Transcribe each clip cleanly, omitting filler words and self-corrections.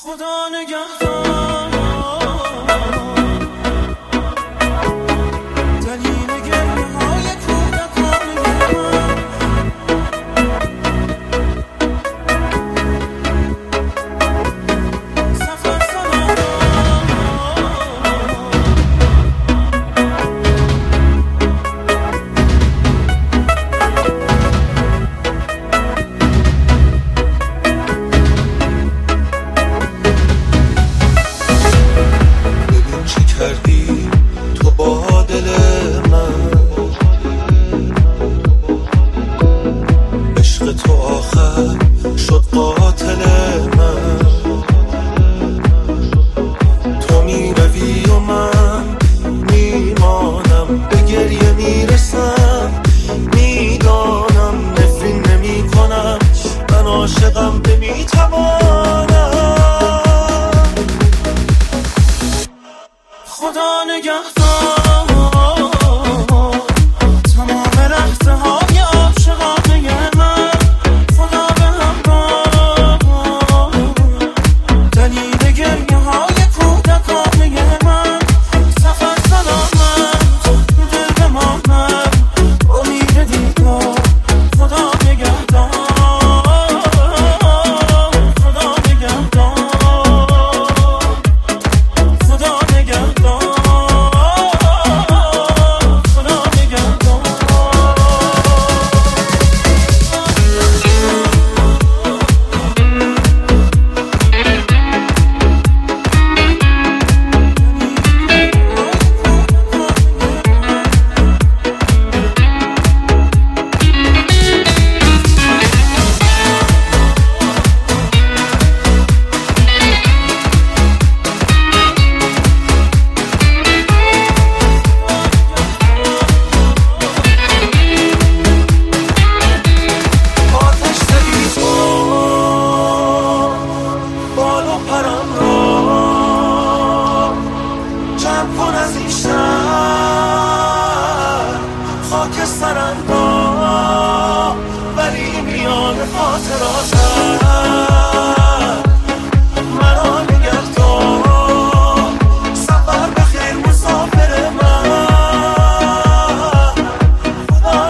خدا نگهدار دلیل گریه های کودکانه من. سفر سلام کردی تو با دل من، عشق تو آخر شد قاتل من. تو میروی و من میمانم، به گریه میرسم میدانم نفرین نمی کنم، من عاشقم نمیتوانم. خدا نگهدار تمام لحظه های عاشقانه من. خدا به همراه دلیل گریه های کودکانه من. سفر سلامت دل بماند امید دیدار. خدا نگهدار خدا نگهدار خدا نگهدار. خاک سرندام ولی میان خاطراتم مرا نگهدار. سفر بخیر مسافر من. خدا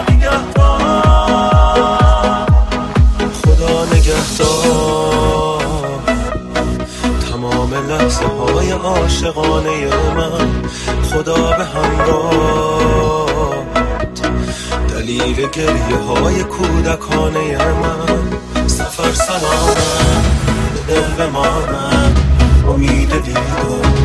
نگهدار خدا نگهدار تمام لحظه های عاشقانه من. خدا به همراه دلیل گریه های کودکانه من. سفر سلامت به دل بماند امید دیدار.